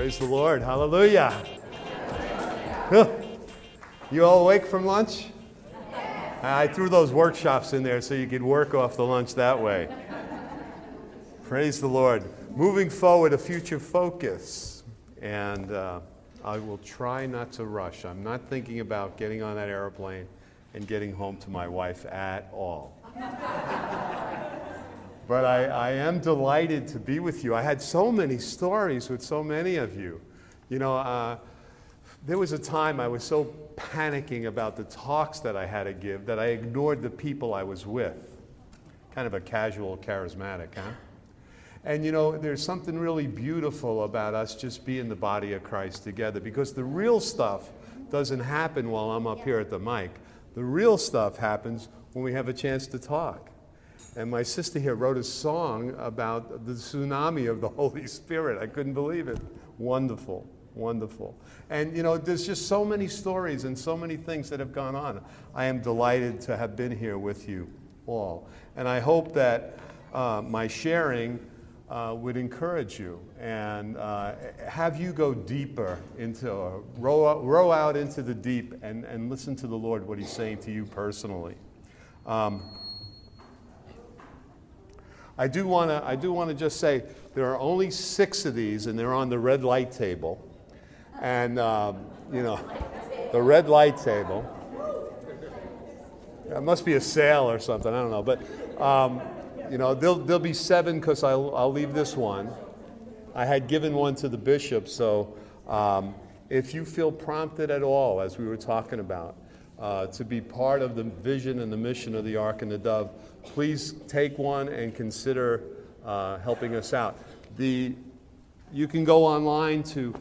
Praise the Lord. Hallelujah. You all awake from lunch? I threw those workshops in there so you could work off the lunch that way. Praise the Lord. Moving forward, a future focus. And I will try not to rush. I'm not thinking about getting on that airplane and getting home to my wife at all. But I am delighted to be with you. I had so many stories with so many of you. You know, there was a time I was so panicking about the talks that I had to give that I ignored the people I was with. Kind of a casual charismatic, huh? And you know, there's something really beautiful about us just being the body of Christ together, because the real stuff doesn't happen while I'm up here at the mic. The real stuff happens when we have a chance to talk. And my sister here wrote a song about the tsunami of the Holy Spirit. I couldn't believe it. Wonderful, wonderful. And you know, there's just so many stories and so many things that have gone on. I am delighted to have been here with you all. And I hope that my sharing would encourage you and have you go deeper into, row out into the deep and listen to the Lord, what He's saying to you personally. I do want to just say there are only 6 of these, and they're on the red light table. And, you know, the red light table. It must be a sale or something, I don't know. But, you know, there'll be 7 because I'll leave this one. I had given one to the bishop, so if you feel prompted at all, as we were talking about, to be part of the vision and the mission of the Ark and the Dove, please take one and consider helping us out. You can go online to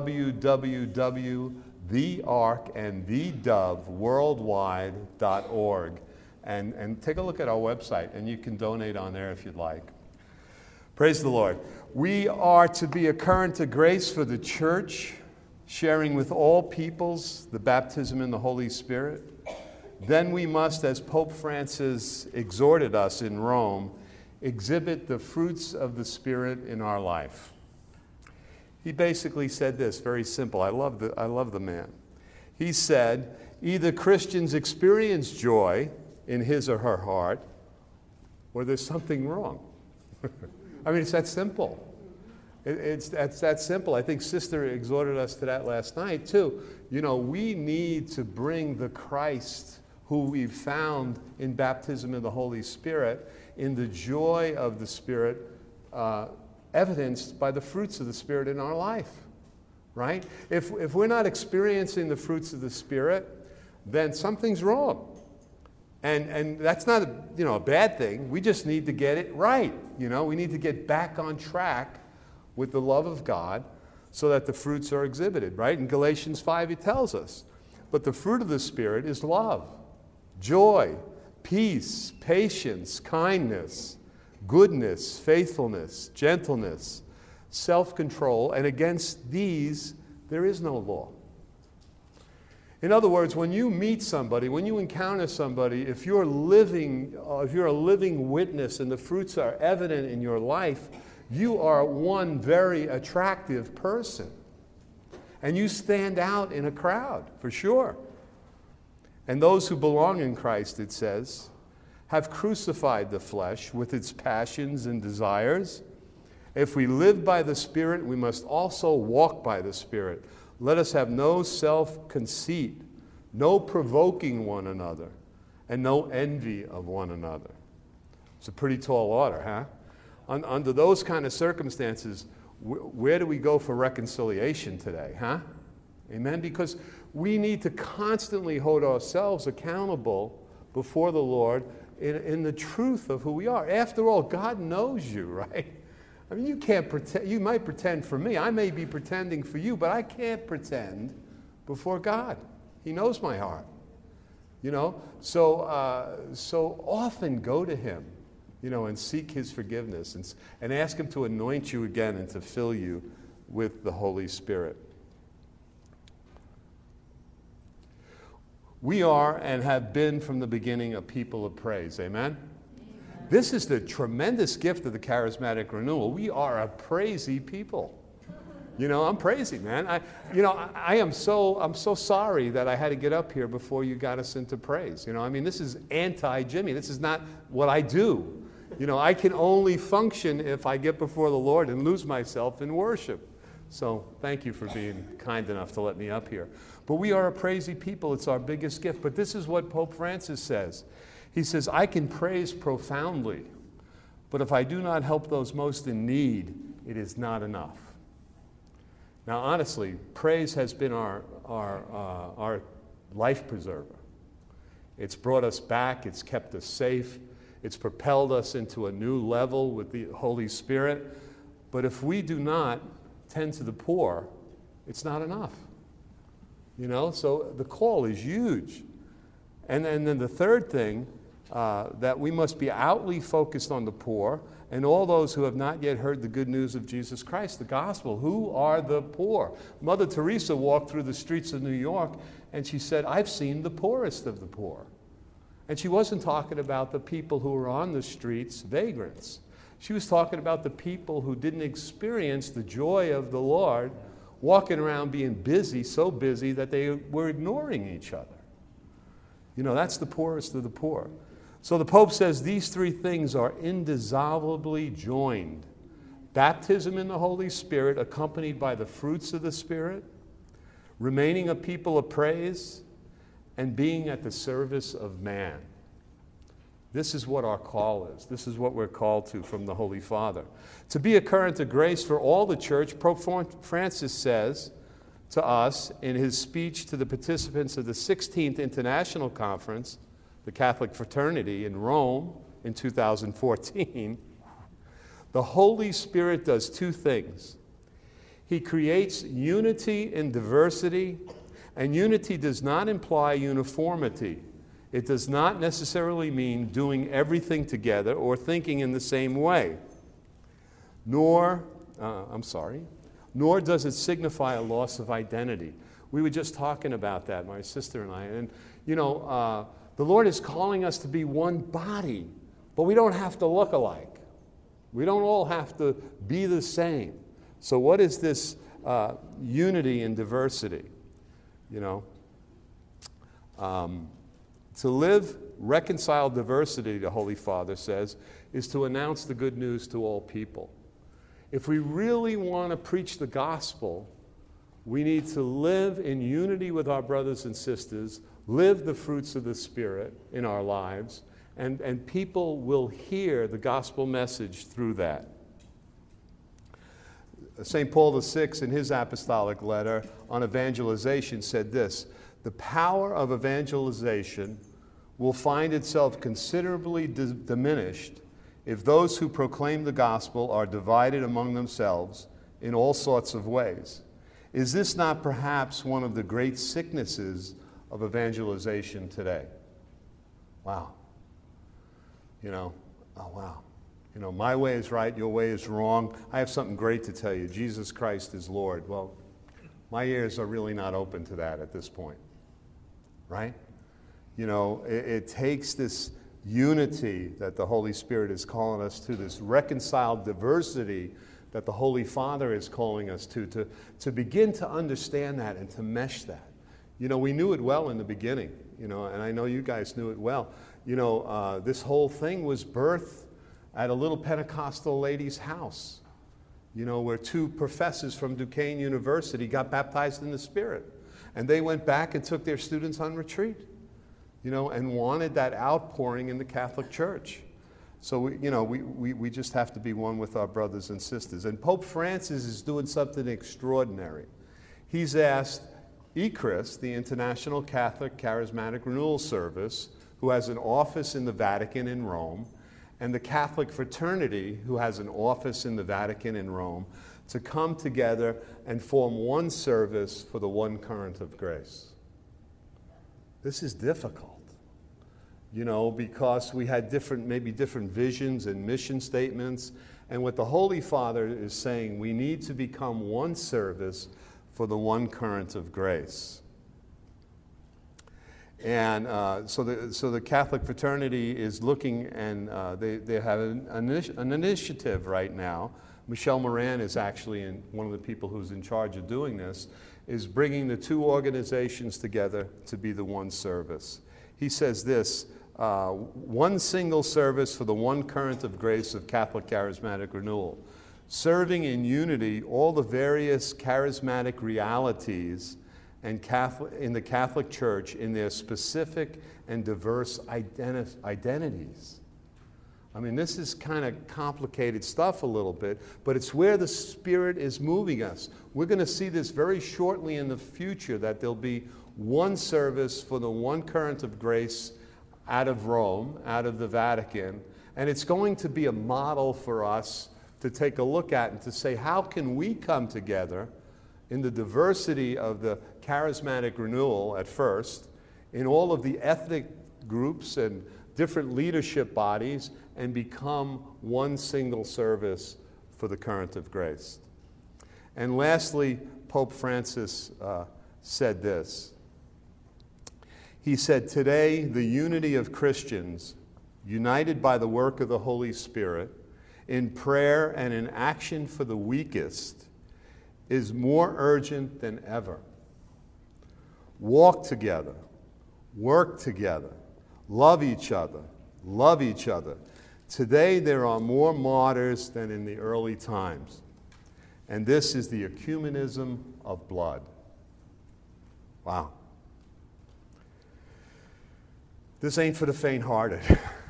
www.thearkandthedoveworldwide.org and take a look at our website, and you can donate on there if you'd like. Praise the Lord. We are to be a current of grace for the church, sharing with all peoples the baptism in the Holy Spirit. Then we must, as Pope Francis exhorted us in Rome, exhibit the fruits of the Spirit in our life. He basically said this, very simple. I love the man. He said, either Christians experience joy in his or her heart, or there's something wrong. I mean, it's that simple. It's that simple. I think Sister exhorted us to that last night, too. You know, we need to bring the Christ who we've found in baptism in the Holy Spirit, in the joy of the Spirit, evidenced by the fruits of the Spirit in our life, right? If we're not experiencing the fruits of the Spirit, then something's wrong. And that's not a bad thing. We just need to get it right. You know, we need to get back on track with the love of God so that the fruits are exhibited, right? In Galatians 5 it tells us, but the fruit of the Spirit is love, joy, peace, patience, kindness, goodness, faithfulness, gentleness, self-control, and against these there is no law. In other words, when you meet somebody, when you encounter somebody, if you're a living witness and the fruits are evident in your life, you are one very attractive person. And you stand out in a crowd, for sure. And those who belong in Christ, it says, have crucified the flesh with its passions and desires. If we live by the Spirit, we must also walk by the Spirit. Let us have no self-conceit, no provoking one another, and no envy of one another. It's a pretty tall order, huh? Under those kind of circumstances, where do we go for reconciliation today, huh? Amen? Because we need to constantly hold ourselves accountable before the Lord in the truth of who we are. After all, God knows you, right? I mean, you can't pretend. You might pretend for me. I may be pretending for you, but I can't pretend before God. He knows my heart. You know? So often go to Him, you know, and seek His forgiveness and ask Him to anoint you again and to fill you with the Holy Spirit. We are and have been from the beginning a people of praise. Amen? This is the tremendous gift of the charismatic renewal. We are a praisey people. You know, I'm praising, man. I'm so sorry that I had to get up here before you got us into praise. You know, I mean, this is anti-Jimmy. This is not what I do. You know, I can only function if I get before the Lord and lose myself in worship. So thank you for being kind enough to let me up here. But we are a praising people. It's our biggest gift. But this is what Pope Francis says. He says, I can praise profoundly, but if I do not help those most in need, it is not enough. Now, honestly, praise has been our life preserver. It's brought us back. It's kept us safe. It's propelled us into a new level with the Holy Spirit. But if we do not tend to the poor, it's not enough. You know, so the call is huge. And then the third thing, that we must be outly focused on the poor and all those who have not yet heard the good news of Jesus Christ, the gospel. Who are the poor? Mother Teresa walked through the streets of New York and she said, I've seen the poorest of the poor. And she wasn't talking about the people who were on the streets, vagrants. She was talking about the people who didn't experience the joy of the Lord, walking around being busy, so busy that they were ignoring each other. You know, that's the poorest of the poor. So the Pope says these three things are indissolubly joined. Baptism in the Holy Spirit, accompanied by the fruits of the Spirit, remaining a people of praise, and being at the service of man. This is what our call is. This is what we're called to from the Holy Father. To be a current of grace for all the church, Pope Francis says to us in his speech to the participants of the 16th International Conference, the Catholic Fraternity in Rome in 2014, the Holy Spirit does two things. He creates unity in diversity, and unity does not imply uniformity. It does not necessarily mean doing everything together or thinking in the same way. Nor does it signify a loss of identity. We were just talking about that, my sister and I. And, you know, the Lord is calling us to be one body, but we don't have to look alike. We don't all have to be the same. So what is this unity in diversity? You know, to live reconciled diversity, the Holy Father says, is to announce the good news to all people. If we really want to preach the gospel, we need to live in unity with our brothers and sisters, live the fruits of the Spirit in our lives, and people will hear the gospel message through that. St. Paul VI, in his apostolic letter on evangelization, said this: the power of evangelization will find itself considerably diminished if those who proclaim the gospel are divided among themselves in all sorts of ways. Is this not perhaps one of the great sicknesses of evangelization today? Wow. You know, oh wow. You know, my way is right, your way is wrong. I have something great to tell you. Jesus Christ is Lord. Well, my ears are really not open to that at this point, right? You know, it takes this unity that the Holy Spirit is calling us to, this reconciled diversity that the Holy Father is calling us to begin to understand that and to mesh that. You know, we knew it well in the beginning, you know, and I know you guys knew it well. You know, this whole thing was birthed at a little Pentecostal lady's house, you know, where two professors from Duquesne University got baptized in the Spirit. And they went back and took their students on retreat, you know, and wanted that outpouring in the Catholic Church. So, we just have to be one with our brothers and sisters. And Pope Francis is doing something extraordinary. He's asked ECHRIST, the International Catholic Charismatic Renewal Service, who has an office in the Vatican in Rome, and the Catholic Fraternity, who has an office in the Vatican in Rome, to come together and form one service for the one current of grace. This is difficult, you know, because we had maybe different visions and mission statements. And what the Holy Father is saying, we need to become one service for the one current of grace. And so the Catholic Fraternity is looking, and they have an initiative right now, Michelle Moran is actually one of the people who's in charge of doing this, is bringing the two organizations together to be the one service. He says this, one single service for the one current of grace of Catholic Charismatic Renewal, serving in unity all the various charismatic realities and in the Catholic Church in their specific and diverse identities. I mean, this is kind of complicated stuff a little bit, but it's where the Spirit is moving us. We're going to see this very shortly in the future, that there'll be one service for the one current of grace out of Rome, out of the Vatican, and it's going to be a model for us to take a look at and to say, how can we come together in the diversity of the charismatic renewal at first, in all of the ethnic groups and different leadership bodies, and become one single service for the current of grace. And lastly, Pope Francis said this. He said, today, the unity of Christians, united by the work of the Holy Spirit, in prayer and in action for the weakest, is more urgent than ever. Walk together, work together, love each other, love each other. Today there are more martyrs than in the early times, and this is the ecumenism of blood. Wow. This ain't for the faint-hearted.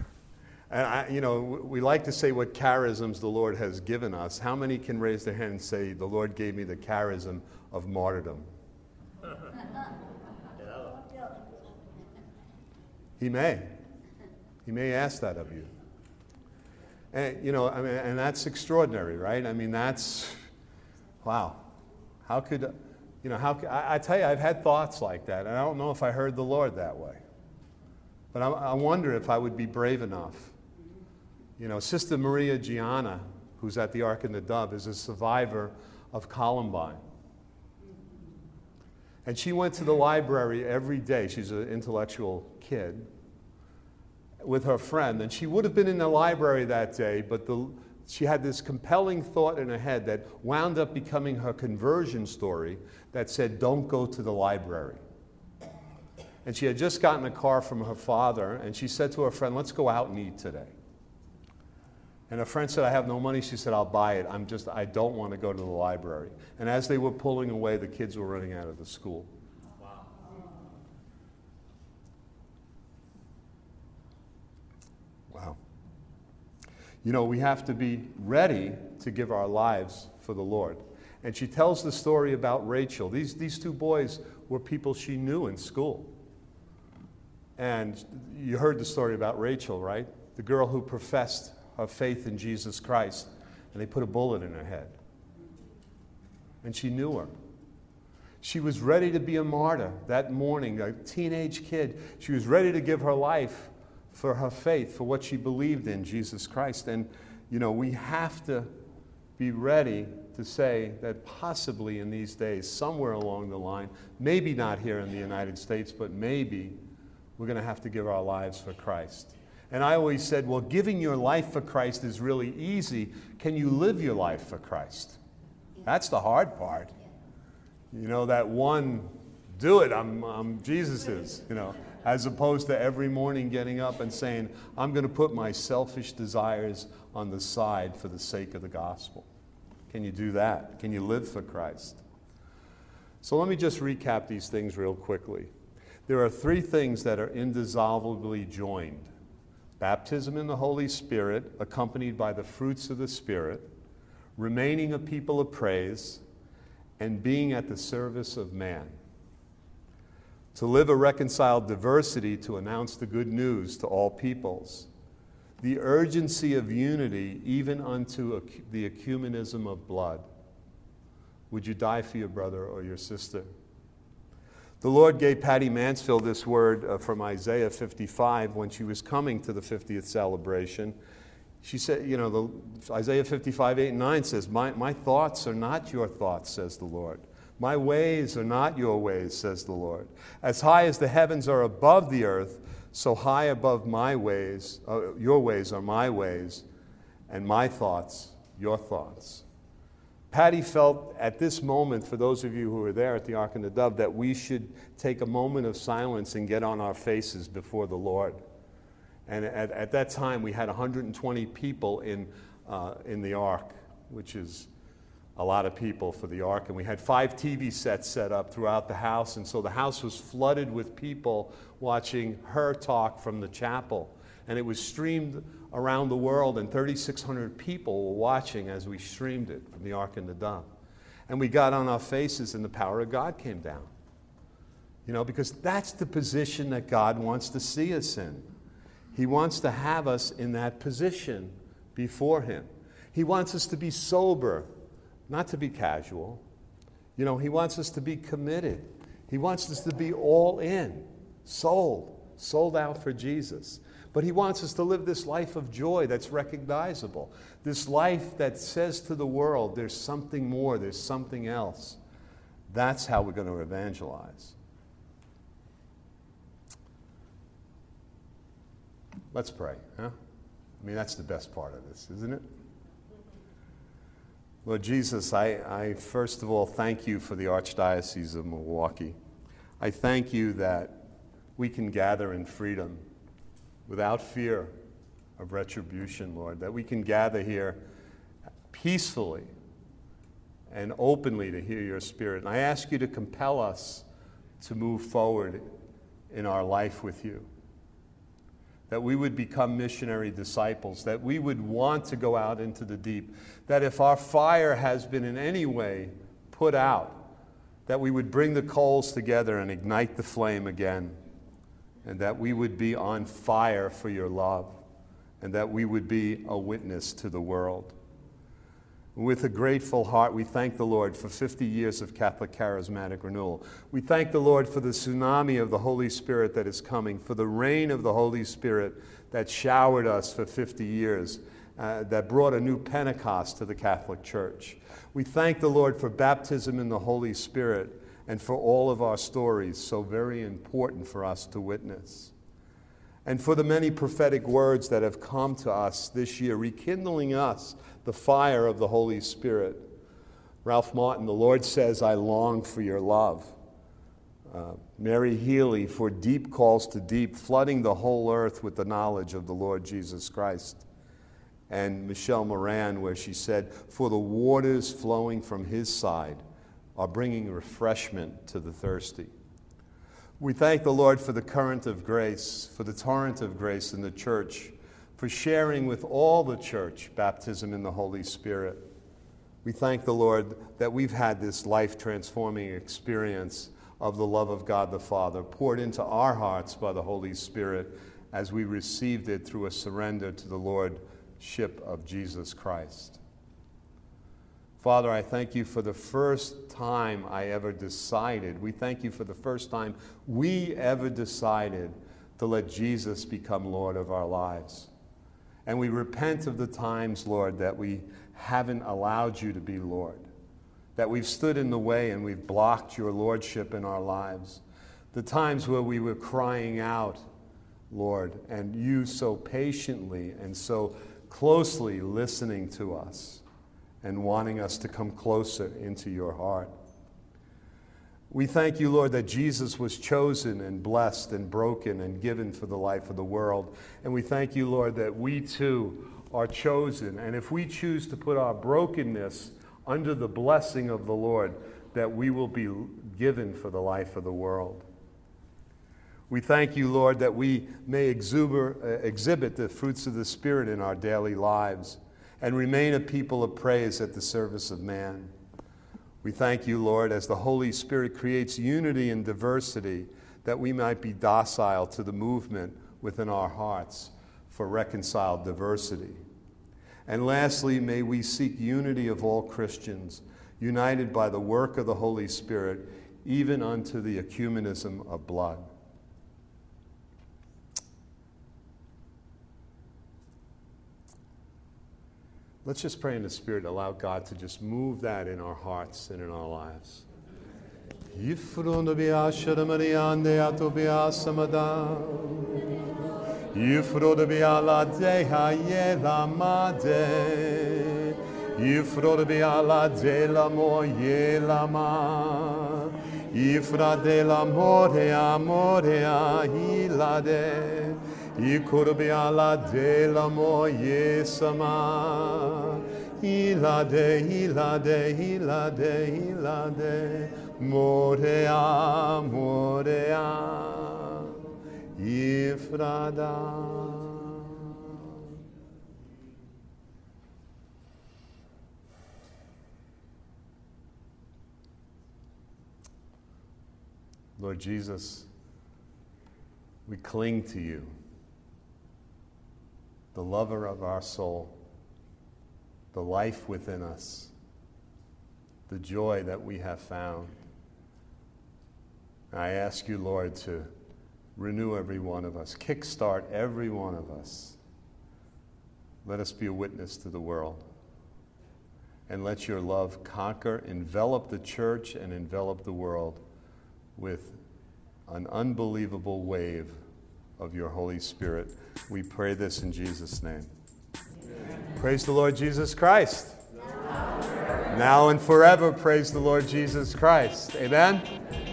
And we like to say what charisms the Lord has given us. How many can raise their hand and say, the Lord gave me the charism of martyrdom? He may. He may ask that of you. And, and that's extraordinary, right? I mean, that's, wow. How could, I tell you, I've had thoughts like that, and I don't know if I heard the Lord that way. But I wonder if I would be brave enough. Sister Maria Gianna, who's at the Ark and the Dove, is a survivor of Columbine. And she went to the library every day. She's an intellectual kid, with her friend. And she would have been in the library that day, but she had this compelling thought in her head that wound up becoming her conversion story that said, don't go to the library. And she had just gotten a car from her father, and she said to her friend, let's go out and eat today. And her friend said, I have no money. She said, I'll buy it. I don't want to go to the library. And as they were pulling away, the kids were running out of the school. Wow. Wow. We have to be ready to give our lives for the Lord. And she tells the story about Rachel. These two boys were people she knew in school. And you heard the story about Rachel, right? The girl who professed her faith in Jesus Christ, and they put a bullet in her head. And she knew her. She was ready to be a martyr that morning, a teenage kid. She was ready to give her life for her faith, for what she believed in, Jesus Christ. And, we have to be ready to say that possibly in these days, somewhere along the line, maybe not here in the United States, but maybe we're going to have to give our lives for Christ. And I always said, well, giving your life for Christ is really easy. Can you live your life for Christ? That's the hard part. That one, do it, I'm Jesus's, as opposed to every morning getting up and saying, I'm going to put my selfish desires on the side for the sake of the gospel. Can you do that? Can you live for Christ? So let me just recap these things real quickly. There are three things that are indissolubly joined. Baptism in the Holy Spirit, accompanied by the fruits of the Spirit, remaining a people of praise, and being at the service of man. To live a reconciled diversity, to announce the good news to all peoples. The urgency of unity, even unto the ecumenism of blood. Would you die for your brother or your sister? The Lord gave Patty Mansfield this word from Isaiah 55 when she was coming to the 50th celebration. She said, Isaiah 55, 8 and 9 says, my thoughts are not your thoughts, says the Lord. My ways are not your ways, says the Lord. As high as the heavens are above the earth, so high above my ways, your ways are my ways, and my thoughts, your thoughts. Patty felt at this moment, for those of you who were there at the Ark and the Dove, that we should take a moment of silence and get on our faces before the Lord. And at that time, we had 120 people in the Ark, which is a lot of people for the Ark. And we had 5 TV sets set up throughout the house. And so the house was flooded with people watching her talk from the chapel. And it was streamed around the world, and 3,600 people were watching as we streamed it from the Ark and the Dove. And we got on our faces, and the power of God came down. You know, because that's the position that God wants to see us in. He wants to have us in that position before Him. He wants us to be sober, not to be casual. You know, He wants us to be committed. He wants us to be all in, sold out for Jesus. But He wants us to live this life of joy that's recognizable. This life that says to the world, there's something more, there's something else. That's how we're going to evangelize. Let's pray, huh? I mean, that's the best part of this, isn't it? Lord Jesus, I first of all thank You for the Archdiocese of Milwaukee. I thank You that we can gather in freedom without fear of retribution, Lord, that we can gather here peacefully and openly to hear Your Spirit. And I ask You to compel us to move forward in our life with You, that we would become missionary disciples, that we would want to go out into the deep, that if our fire has been in any way put out, that we would bring the coals together and ignite the flame again, and that we would be on fire for Your love, and that we would be a witness to the world. With a grateful heart, we thank the Lord for 50 years of Catholic Charismatic Renewal. We thank the Lord for the tsunami of the Holy Spirit that is coming, for the rain of the Holy Spirit that showered us for 50 years, that brought a new Pentecost to the Catholic Church. We thank the Lord for baptism in the Holy Spirit and for all of our stories, so very important for us to witness. And for the many prophetic words that have come to us this year, rekindling us the fire of the Holy Spirit. Ralph Martin, the Lord says, I long for Your love. Mary Healy, for deep calls to deep, flooding the whole earth with the knowledge of the Lord Jesus Christ. And Michelle Moran, where she said, for the waters flowing from His side are bringing refreshment to the thirsty. We thank the Lord for the current of grace, for the torrent of grace in the church, for sharing with all the church baptism in the Holy Spirit. We thank the Lord that we've had this life-transforming experience of the love of God the Father poured into our hearts by the Holy Spirit as we received it through a surrender to the Lordship of Jesus Christ. Father, I thank You for the first time I ever decided. We thank You for the first time we ever decided to let Jesus become Lord of our lives. And we repent of the times, Lord, that we haven't allowed You to be Lord, that we've stood in the way and we've blocked Your Lordship in our lives, the times where we were crying out, Lord, and You so patiently and so closely listening to us and wanting us to come closer into Your heart. We thank You, Lord, that Jesus was chosen and blessed and broken and given for the life of the world. And we thank You, Lord, that we too are chosen. And if we choose to put our brokenness under the blessing of the Lord, that we will be given for the life of the world. We thank You, Lord, that we may exhibit the fruits of the Spirit in our daily lives and remain a people of praise at the service of man. We thank You, Lord, as the Holy Spirit creates unity and diversity, that we might be docile to the movement within our hearts for reconciled diversity. And lastly, may we seek unity of all Christians, united by the work of the Holy Spirit, even unto the ecumenism of blood. Let's just pray in the Spirit, allow God to just move that in our hearts and in our lives. Ifro de ala de la moye lama. Ifra de la morea morea hilade. Ikurbi ala de la moye sama. Hilade, hilade, hilade, hilade. Morea, morea. Ifrada. Lord Jesus, we cling to you, the lover of our soul, the life within us, the joy that we have found. I ask you, Lord, to renew every one of us, kickstart every one of us. Let us be a witness to the world. And let your love conquer, envelop the church and envelop the world with an unbelievable wave of your Holy Spirit. We pray this in Jesus' name. Amen. Praise the Lord Jesus Christ. Now and forever, praise the Lord Jesus Christ. Amen.